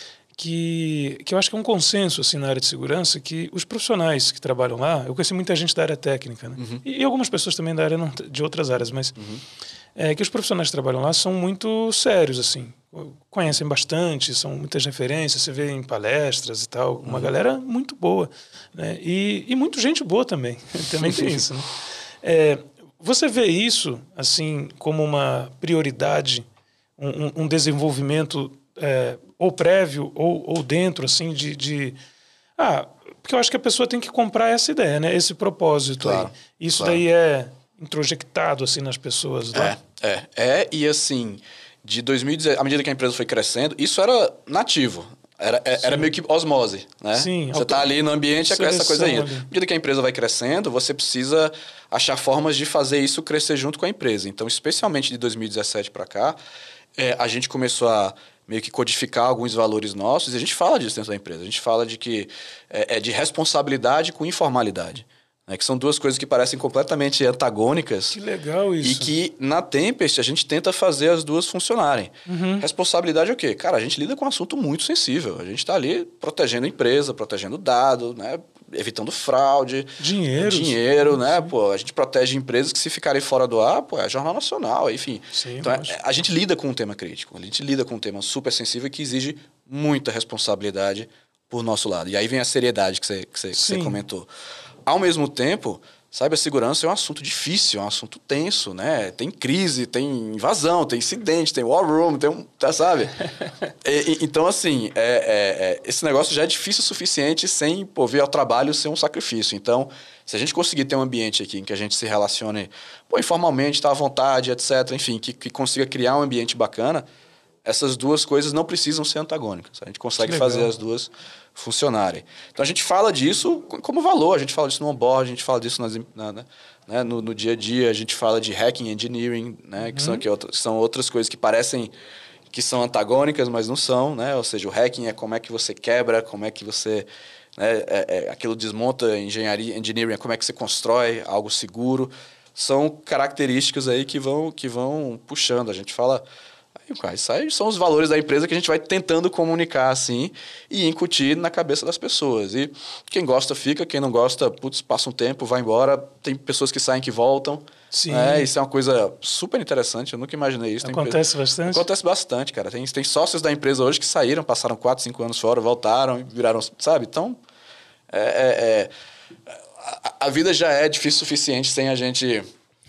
que, que eu acho que é um consenso assim, na área de segurança, que os profissionais que trabalham lá, eu conheci muita gente da área técnica, né? Uhum. e, e algumas pessoas também da área não, de outras áreas, mas uhum. é, que os profissionais que trabalham lá são muito sérios, assim, conhecem bastante, são muitas referências, você vê em palestras e tal, uma uhum. galera muito boa, né? e, e muita gente boa também, também tem isso, né? É, você vê isso assim como uma prioridade, um, um desenvolvimento é, ou prévio ou, ou dentro assim de, de ah, porque eu acho que a pessoa tem que comprar essa ideia, né? Esse propósito claro, aí. Isso claro. Daí é introjectado assim nas pessoas lá. É, é, é e assim de dois mil e dezesseis, à medida que a empresa foi crescendo, isso era nativo. Era, era meio que osmose, né? Sim, você está ali no ambiente, é com essa coisa ainda. Ali. À medida que a empresa vai crescendo, você precisa achar formas de fazer isso crescer junto com a empresa. Então, especialmente de dois mil e dezessete para cá, é, a gente começou a meio que codificar alguns valores nossos, e a gente fala disso dentro da empresa. A gente fala de que é, é de responsabilidade com informalidade. Né, que são duas coisas que parecem completamente antagônicas. Que legal isso. E que na Tempest a gente tenta fazer as duas funcionarem. Uhum. Responsabilidade é o quê? Cara, a gente lida com um assunto muito sensível. A gente está ali protegendo a empresa, protegendo dado, né, evitando fraude. Dinheiro. Dinheiro, né? Pô, a gente protege empresas que se ficarem fora do ar, pô, é Jornal Nacional, enfim. Sim, então, é, a gente lida com um tema crítico. A gente lida com um tema super sensível e que exige muita responsabilidade por nosso lado. E aí vem a seriedade que você, que você, que você comentou. Ao mesmo tempo, cibersegurança é um assunto difícil, é um assunto tenso, né? Tem crise, tem invasão, tem incidente, tem war room, tem um... Tá, sabe? e, e, então, assim, é, é, é, esse negócio já é difícil o suficiente sem, pô, vir ao trabalho ser um sacrifício. Então, se a gente conseguir ter um ambiente aqui em que a gente se relacione, pô, informalmente, tá à vontade, etcétera, enfim, que, que consiga criar um ambiente bacana, essas duas coisas não precisam ser antagônicas. A gente consegue fazer as duas funcionarem. Então, a gente fala disso como valor, a gente fala disso no onboard, a gente fala disso nas, na, né, no, no dia a dia, a gente fala de hacking engineering, né, uhum. que, são, que outras, são outras coisas que parecem que são antagônicas, mas não são. Né? Ou seja, o hacking é como é que você quebra, como é que você... Né, é, é, aquilo desmonta engenharia, engineering, é como é que você constrói algo seguro. São características aí que vão, que vão puxando. A gente fala... Isso aí são os valores da empresa que a gente vai tentando comunicar assim e incutir na cabeça das pessoas. E quem gosta fica, quem não gosta, putz, passa um tempo, vai embora. Tem pessoas que saem que voltam. Sim. É, isso é uma coisa super interessante, eu nunca imaginei isso. Acontece tem bastante? Acontece bastante, cara. Tem, tem sócios da empresa hoje que saíram, passaram quatro, cinco anos fora, voltaram e viraram, sabe? Então, é, é, é, a, a vida já é difícil o suficiente sem a gente...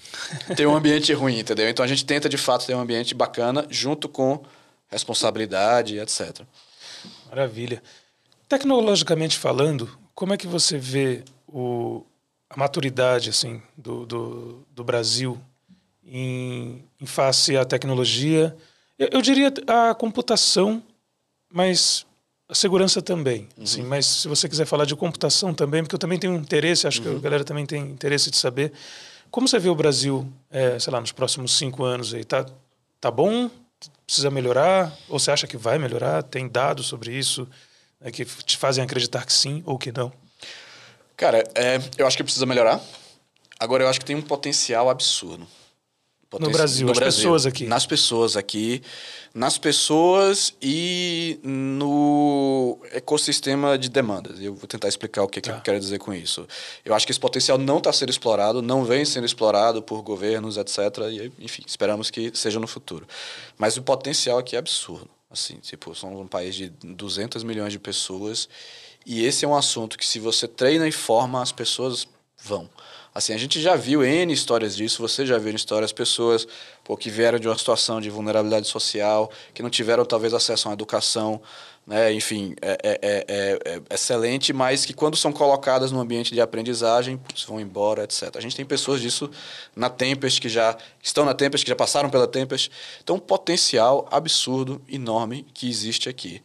ter um ambiente ruim, entendeu? Então a gente tenta de fato ter um ambiente bacana junto com responsabilidade, etcétera. Maravilha. Tecnologicamente falando, como é que você vê o, a maturidade assim, do, do, do Brasil em, em face à tecnologia? Eu, eu diria a computação, mas a segurança também. Uhum. Assim, mas se você quiser falar de computação também, porque eu também tenho interesse, acho uhum. que a galera também tem interesse de saber. Como você vê o Brasil, é, sei lá, nos próximos cinco anos aí? Tá, tá bom? Precisa melhorar? Ou você acha que vai melhorar? Tem dados sobre isso, né, que te fazem acreditar que sim ou que não? Cara, é, eu acho que precisa melhorar. Agora, eu acho que tem um potencial absurdo. No Brasil, no as Brasil, pessoas aqui. Nas pessoas aqui, nas pessoas e no ecossistema de demandas. Eu vou tentar explicar o que, que tá. eu quero dizer com isso. Eu acho que esse potencial não está sendo explorado, não vem sendo explorado por governos, etcétera. E, enfim, esperamos que seja no futuro. Mas o potencial aqui é absurdo. Assim, tipo, somos um país de duzentos milhões de pessoas e esse é um assunto que, se você treina e forma, as pessoas vão. Assim, a gente já viu N histórias disso, você já viu histórias, pessoas pô, que vieram de uma situação de vulnerabilidade social, que não tiveram talvez acesso a uma educação, né? Enfim, é, é, é, é excelente, mas que quando são colocadas num ambiente de aprendizagem, putz, vão embora, etcétera. A gente tem pessoas disso na Tempest, que já estão na Tempest, que já passaram pela Tempest. Então, um potencial absurdo, enorme, que existe aqui.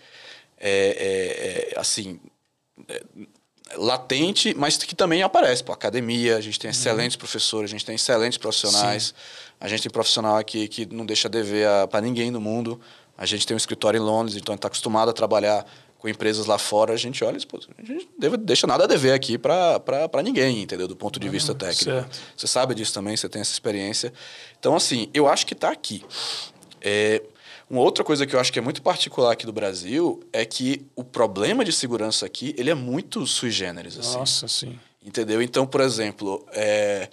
É, é, é assim... É, latente, mas que também aparece. Pô, academia, a gente tem excelentes uhum. professores, a gente tem excelentes profissionais, Sim. a gente tem profissional aqui que não deixa dever para ninguém no mundo. A gente tem um escritório em Londres, então a gente está acostumado a trabalhar com empresas lá fora. A gente olha e pô, a gente não deixa nada a dever aqui para ninguém, entendeu? Do ponto de vista uhum, técnico. Certo. Você sabe disso também, você tem essa experiência. Então, assim, eu acho que está aqui. É... Uma outra coisa que eu acho que é muito particular aqui do Brasil é que o problema de segurança aqui, ele é muito sui generis. Assim. Nossa, sim. Entendeu? Então, por exemplo, é,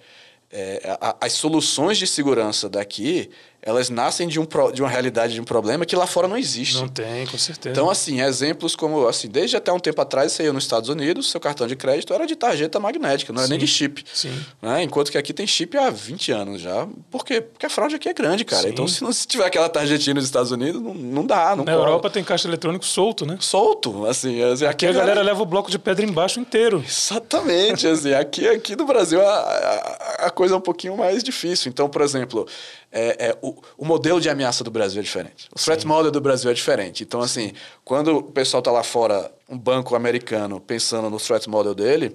é, a, as soluções de segurança daqui, elas nascem de, um, de uma realidade, de um problema que lá fora não existe. Não tem, com certeza. Então, assim, exemplos como... Assim, desde até um tempo atrás, você ia nos Estados Unidos, seu cartão de crédito era de tarjeta magnética, não era Sim. nem de chip. Sim. Né? Enquanto que aqui tem chip há vinte anos já. Por quê? Porque a fraude aqui é grande, cara. Sim. Então, se não se tiver aquela tarjetinha nos Estados Unidos, não, não dá. Não Na cola. Europa tem caixa eletrônico solto, né? Solto. Assim, assim, aqui, aqui a galera é... leva o bloco de pedra embaixo inteiro. Exatamente. assim, aqui, aqui no Brasil a, a, a coisa é um pouquinho mais difícil. Então, por exemplo... É, é, o, o modelo de ameaça do Brasil é diferente. O threat Sim. model do Brasil é diferente. Então, assim, Sim. quando o pessoal está lá fora, um banco americano, pensando no threat model dele,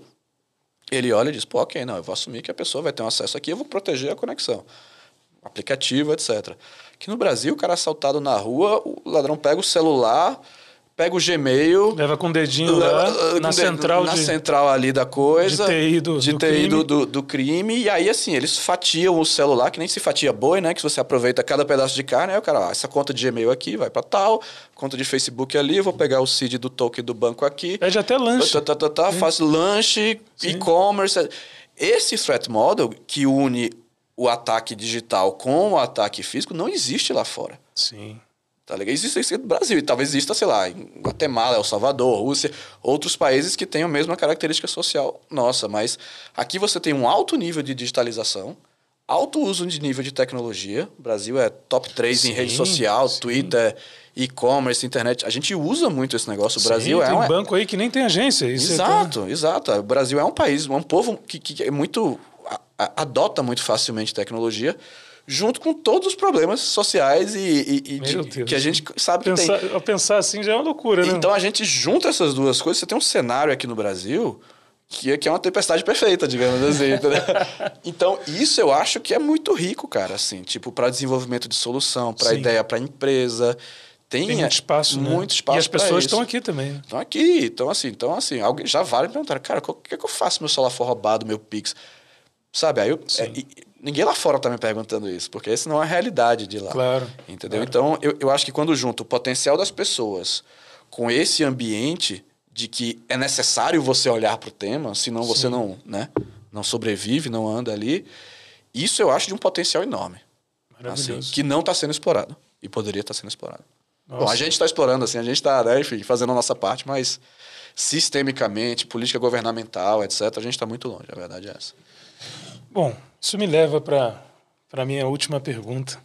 ele olha e diz, pô, ok, não, eu vou assumir que a pessoa vai ter um acesso aqui, eu vou proteger a conexão. Aplicativo, etcétera. Aqui no Brasil, o cara assaltado na rua, o ladrão pega o celular... Pega o Gmail... Leva com o dedinho lá, lá na, central, na de, central ali da coisa. De T I do, de do, T I crime. Do, do, do crime. E aí, assim, eles fatiam o celular, que nem se fatia boi, né? Que você aproveita cada pedaço de carne. Aí o cara, ó, essa conta de Gmail aqui vai pra tal, conta de Facebook ali, eu vou pegar o C I D do token do banco aqui. Pede até lanche. Tá, tá, tá, tá, faço lanche, e-commerce. Esse threat model que une o ataque digital com o ataque físico não existe lá fora. Sim. Tá ligado? Existe isso no Brasil, e talvez exista, sei lá, em Guatemala, El Salvador, Rússia, outros países que têm a mesma característica social nossa, mas aqui você tem um alto nível de digitalização, alto uso de nível de tecnologia, o Brasil é top três sim, em rede social, sim. Twitter, e-commerce, internet, a gente usa muito esse negócio, o sim, Brasil tem é um... Tem banco aí que nem tem agência. Isso exato, é... exato, o Brasil é um país, um povo que, que é muito, a, a, adota muito facilmente tecnologia, junto com todos os problemas sociais e, e, e de, que a gente sabe que pensar, tem. Pensar assim já é uma loucura, né? Então a gente junta essas duas coisas, você tem um cenário aqui no Brasil que é, que é uma tempestade perfeita, digamos assim. Então isso eu acho que é muito rico, cara, assim, tipo, para desenvolvimento de solução, para ideia, para empresa. Tem, tem muito espaço, muito né? espaço. E as pessoas estão aqui também. Estão aqui, então assim, então assim, alguém já vale perguntar, cara, o que é que eu faço se meu celular for roubado, meu Pix? Sabe, aí eu, é, e, ninguém lá fora tá me perguntando isso, porque essa não é a realidade de lá. Claro. Entendeu? Claro. Então, eu, eu acho que quando junto o potencial das pessoas com esse ambiente de que é necessário você olhar para o tema, senão Sim. você não, né, não sobrevive, não anda ali, isso eu acho de um potencial enorme. Assim, que não está sendo explorado. E poderia estar tá sendo explorado. Nossa. Bom, a gente está explorando, assim, a gente está, né, enfim, fazendo a nossa parte, mas sistemicamente, política governamental, etcétera, a gente está muito longe, a verdade é essa. Bom, isso me leva para a minha última pergunta,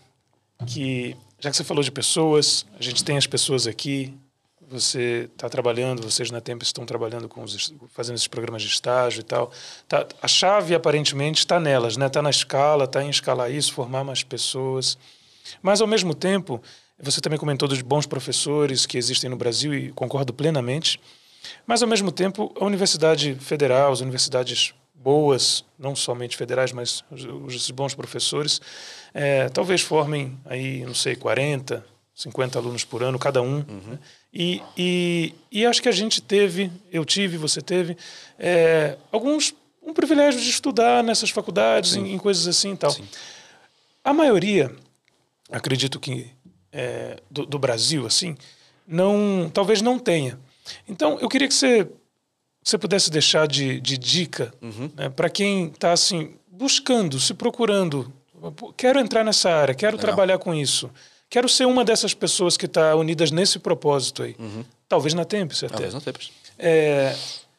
que já que você falou de pessoas, a gente tem as pessoas aqui, você está trabalhando, vocês na Tempest estão trabalhando, com os, fazendo esses programas de estágio e tal, tá, a chave aparentemente está nelas, né? Está na escala, está em escalar isso, formar mais pessoas, mas ao mesmo tempo, você também comentou dos bons professores que existem no Brasil e concordo plenamente, mas ao mesmo tempo a Universidade Federal, as universidades boas, não somente federais, mas os, os bons professores, é, talvez formem aí, não sei, quarenta, cinquenta alunos por ano, cada um. Uhum. Né? E, e, e acho que a gente teve, eu tive, você teve, é, alguns, um privilégio de estudar nessas faculdades, em, em coisas assim e tal. Sim. A maioria, acredito que é, do, do Brasil, assim, não, talvez não tenha. Então, eu queria que você, você pudesse deixar de, de dica, Uhum. né, para quem está assim, buscando, se procurando. Quero entrar nessa área, quero Legal. trabalhar com isso. Quero ser uma dessas pessoas que está unidas nesse propósito aí. Uhum. Talvez na Tempest até. Talvez não tenha. É,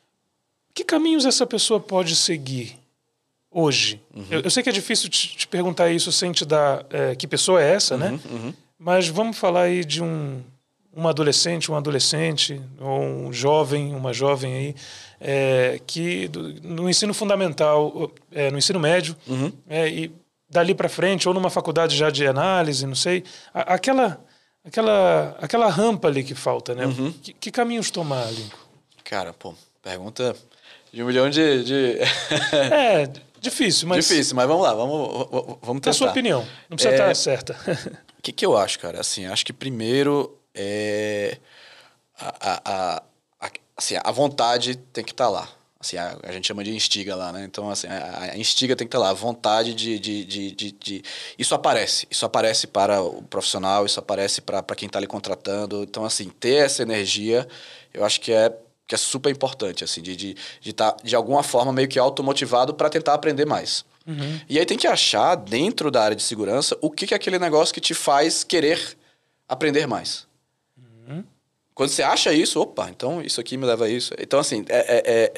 que caminhos essa pessoa pode seguir hoje? Uhum. Eu, eu sei que é difícil te, te perguntar isso sem te dar é, que pessoa é essa, Uhum, né? uhum. Mas vamos falar aí de um, um adolescente, um adolescente, ou um jovem, uma jovem aí, é, que do, no ensino fundamental, é, no ensino médio, Uhum. é, e dali para frente, ou numa faculdade já de análise, não sei, a, aquela, aquela, aquela rampa ali que falta, né? Uhum. Que, que caminhos tomar, Lincoln? Cara, pô, pergunta de um milhão de... de... É, difícil, mas... Difícil, mas vamos lá, vamos, vamos tentar. Na sua opinião, não precisa É... estar certa. O que, que eu acho, cara? Assim, acho que primeiro é... A, a, a, a, assim, a vontade tem que estar lá. Assim, a, a gente chama de instiga lá, né? Então, assim, a, a instiga tem que estar lá. A vontade de, de, de, de, de... Isso aparece. Isso aparece para o profissional, isso aparece para quem está ali contratando. Então, assim, ter essa energia, eu acho que é, que é super importante, assim, de de, de tá, de alguma forma, meio que automotivado para tentar aprender mais. Uhum. E aí tem que achar, dentro da área de segurança, o que, que é aquele negócio que te faz querer aprender mais. Uhum. Quando você acha isso, opa, então isso aqui me leva a isso. Então, assim, é, é, é,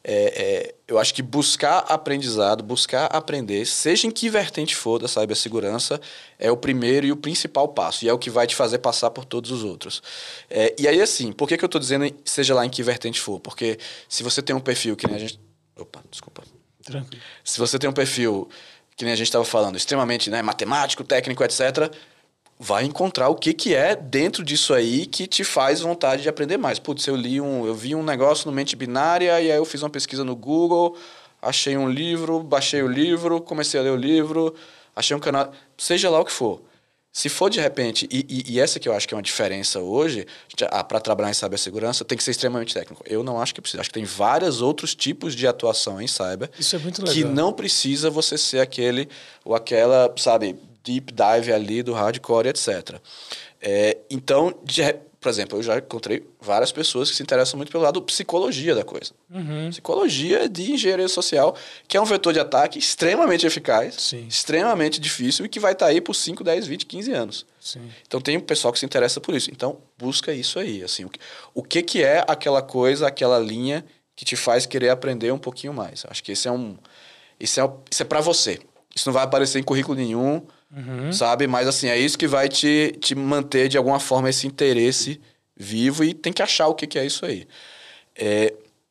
é, eu acho que buscar aprendizado, buscar aprender, seja em que vertente for da cibersegurança, é o primeiro e o principal passo. E é o que vai te fazer passar por todos os outros. É, e aí, assim, por que, que eu estou dizendo seja lá em que vertente for? Porque se você tem um perfil que nem a gente... Opa, desculpa. Tranquilo. Se você tem um perfil, que nem a gente estava falando, extremamente, né, matemático, técnico, etcétera, vai encontrar o que, que é dentro disso aí que te faz vontade de aprender mais. Putz, eu li um, eu vi um negócio no Mente Binária e aí eu fiz uma pesquisa no Google, achei um livro, baixei o livro, comecei a ler o livro, achei um canal, seja lá o que for. Se for de repente, e, e, e essa que eu acho que é uma diferença hoje, ah, para trabalhar em cibersegurança, tem que ser extremamente técnico. Eu não acho que precisa. Acho que tem vários outros tipos de atuação em cyber. Isso é muito legal. Que não precisa você ser aquele ou aquela, sabe, deep dive ali do hardcore, etcétera. É, então, de, por exemplo, eu já encontrei várias pessoas que se interessam muito pelo lado psicologia da coisa. Uhum. Psicologia de engenharia social, que é um vetor de ataque extremamente eficaz, Sim. extremamente difícil e que vai estar aí por cinco, dez, vinte, quinze anos. Sim. Então, tem um pessoal que se interessa por isso. Então, busca isso aí. Assim, o, que, o que, que é aquela coisa, aquela linha que te faz querer aprender um pouquinho mais. Acho que esse é um... Isso é, isso é para você. Isso não vai aparecer em currículo nenhum, Uhum. sabe? Mas, assim, é isso que vai te, te manter, de alguma forma, esse interesse vivo e tem que achar o que, que é isso aí. É,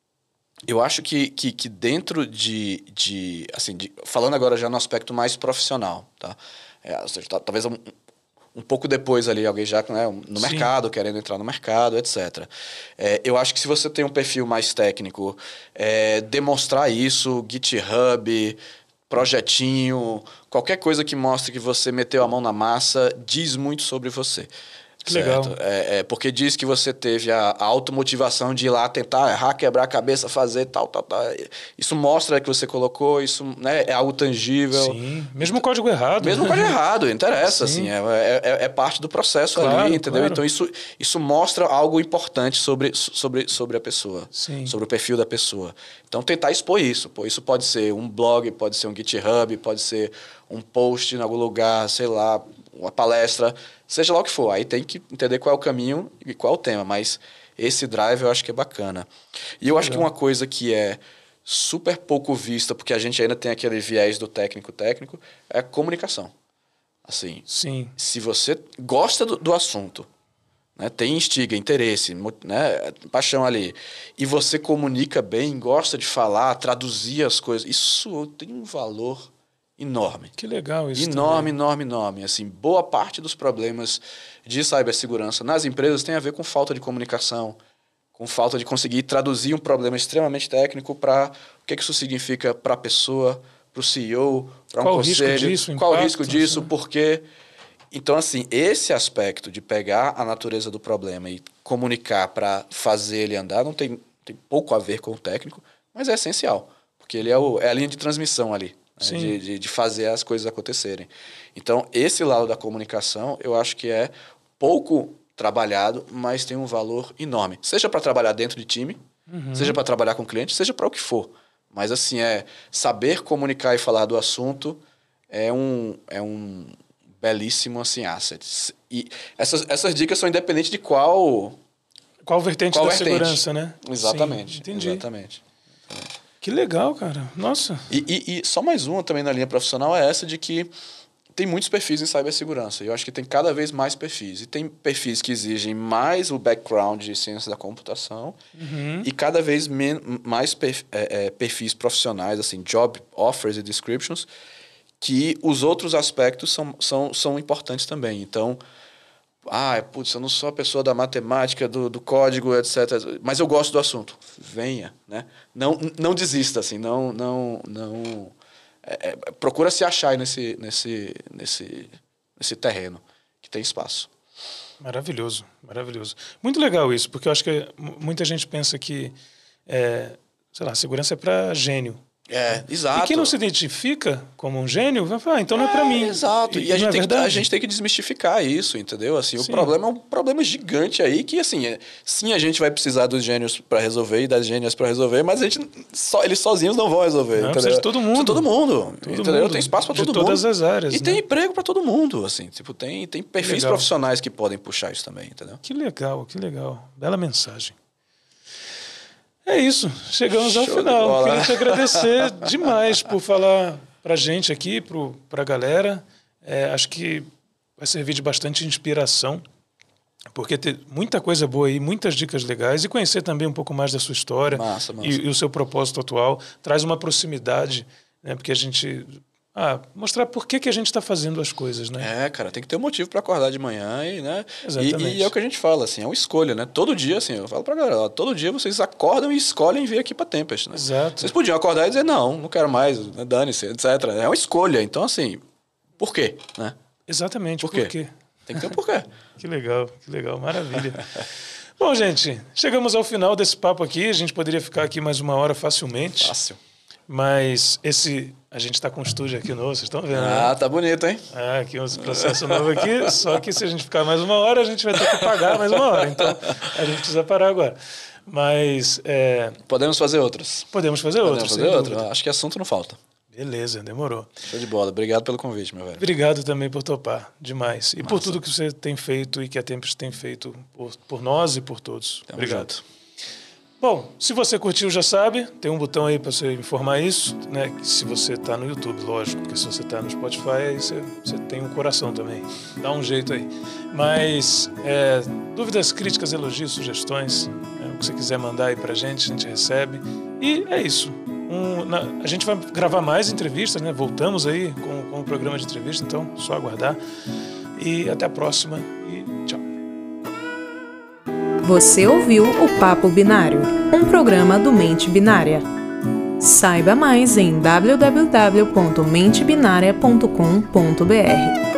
eu acho que, que, que dentro de, de, assim, de... Falando agora já no aspecto mais profissional, tá? É, ou seja, talvez um, um pouco depois ali, alguém já, né, no Sim. mercado, querendo entrar no mercado, etcétera. É, eu acho que se você tem um perfil mais técnico, é, demonstrar isso, GitHub, projetinho, qualquer coisa que mostre que você meteu a mão na massa, diz muito sobre você. Que certo? legal. É, é, porque diz que você teve a, a automotivação de ir lá tentar errar, quebrar a cabeça, fazer tal, tal, tal. Isso mostra que você colocou, isso, né, é algo tangível. Sim, mesmo código errado. Mesmo código errado, interessa, Sim. assim, é, é, é parte do processo Claro, ali, entendeu? claro. Então isso, isso mostra algo importante sobre, sobre, sobre a pessoa, Sim. sobre o perfil da pessoa. Então tentar expor isso, pô, isso pode ser um blog, pode ser um GitHub, pode ser um post em algum lugar, sei lá, uma palestra, seja lá o que for. Aí tem que entender qual é o caminho e qual é o tema, mas esse drive eu acho que é bacana. E eu acho que uma coisa que é super pouco vista, porque a gente ainda tem aquele viés do técnico-técnico, é a comunicação. Assim, Sim. se você gosta do, do assunto, né, tem instiga, interesse, né, paixão ali, e você comunica bem, gosta de falar, traduzir as coisas, isso tem um valor enorme. Que legal isso. Enorme, também. enorme, enorme. Assim, boa parte dos problemas de cibersegurança nas empresas tem a ver com falta de comunicação, com falta de conseguir traduzir um problema extremamente técnico para o que, que isso significa para a pessoa, para o C E O, para um Qual o conselho. risco disso, o qual o impacto, risco disso, assim. por quê? Então, assim, esse aspecto de pegar a natureza do problema e comunicar para fazer ele andar não tem, tem pouco a ver com o técnico, mas é essencial, porque ele é, o, é a linha de transmissão ali. né? de, de, de fazer as coisas acontecerem. Então, esse lado da comunicação, eu acho que é pouco trabalhado, mas tem um valor enorme. Seja para trabalhar dentro de time, uhum. seja para trabalhar com cliente, seja para o que for. Mas, assim, é saber comunicar e falar do assunto é um, é um belíssimo, assim, asset. E essas, essas dicas são independentes de qual... Qual vertente qual da vertente. segurança, né? Exatamente. Sim, entendi. Exatamente. exatamente. Que legal, cara. Nossa. E, e, e só mais uma também na linha profissional é essa de que tem muitos perfis em cibersegurança. Eu acho que tem cada vez mais perfis. E tem perfis que exigem mais o background de ciência da computação uhum. e cada vez men- mais perf- é, é, perfis profissionais, assim, job offers e descriptions, que os outros aspectos são, são, são importantes também. Então, ah, putz, eu não sou a pessoa da matemática, do, do código, etcétera, mas eu gosto do assunto. Venha, né? Não, não desista, assim, não... não, não é, é, procura se achar nesse, nesse, nesse, nesse terreno, que tem espaço. Maravilhoso, maravilhoso. Muito legal isso, porque eu acho que muita gente pensa que, é, sei lá, segurança é para gênio. É, exato. E quem não se identifica como um gênio, vai falar, ah, então não é para mim. Exato. E, e a, gente é tem que, a gente tem que desmistificar isso, entendeu? Assim, o problema é um problema gigante aí que, assim, é, sim, a gente vai precisar dos gênios para resolver e das gênias para resolver, mas a gente, só, eles sozinhos não vão resolver, não, entendeu? Precisa de todo mundo. Precisa de todo mundo, todo entendeu? mundo. Tem espaço para todo de mundo. todas as áreas. E né? tem emprego para todo mundo, assim. Tipo, tem, tem perfis legal. profissionais que podem puxar isso também, entendeu? Que legal, que legal. Bela mensagem. É isso, chegamos ao Show final. Queria te agradecer demais por falar pra gente aqui, pro, pra galera. É, acho que vai servir de bastante inspiração, porque tem muita coisa boa aí, muitas dicas legais, e conhecer também um pouco mais da sua história massa, massa. E, e o seu propósito atual. Traz uma proximidade, né, porque a gente... Ah, mostrar por que, que a gente está fazendo as coisas, né? É, cara, tem que ter um motivo para acordar de manhã e, né? Exatamente. E, e é o que a gente fala, assim, é uma escolha, né? Todo dia, assim, eu falo pra galera, ó, todo dia vocês acordam e escolhem vir aqui pra Tempest, né? Exato. Vocês podiam acordar e dizer, não, não quero mais, né? Dane-se, etcétera. É uma escolha, então, assim, por quê, né? Exatamente, por quê? Por quê? Tem que ter um porquê. Que legal, que legal, maravilha. Bom, gente, chegamos ao final desse papo aqui, a gente poderia ficar aqui mais uma hora facilmente. Fácil. Mas esse... A gente está com um estúdio aqui novo, vocês estão vendo, Ah, né? tá bonito, hein? Ah, aqui um processo novo aqui, só que se a gente ficar mais uma hora, a gente vai ter que pagar mais uma hora. Então, a gente precisa parar agora. Mas... É... Podemos fazer outros. Podemos fazer Podemos outros, fazer sem outros. dúvida. Acho que assunto não falta. Beleza, demorou. Show de bola. Obrigado pelo convite, meu velho. Obrigado também por topar, demais. E Massa. por tudo que você tem feito e que a Tempest tem feito por, por nós e por todos. Tamo Obrigado. junto. Bom, se você curtiu, já sabe, tem um botão aí para você informar isso, né? Se você está no YouTube, lógico, porque se você está no Spotify, aí você, você tem um coração também. Dá um jeito aí. Mas é, dúvidas, críticas, elogios, sugestões, é, o que você quiser mandar aí pra gente, a gente recebe. E é isso. Um, na, a gente vai gravar mais entrevistas, né? Voltamos aí com, com o programa de entrevista, então só aguardar. E até a próxima e tchau. Você ouviu o Papo Binário, um programa do Mente Binária. Saiba mais em w w w ponto mente binária ponto com ponto b r.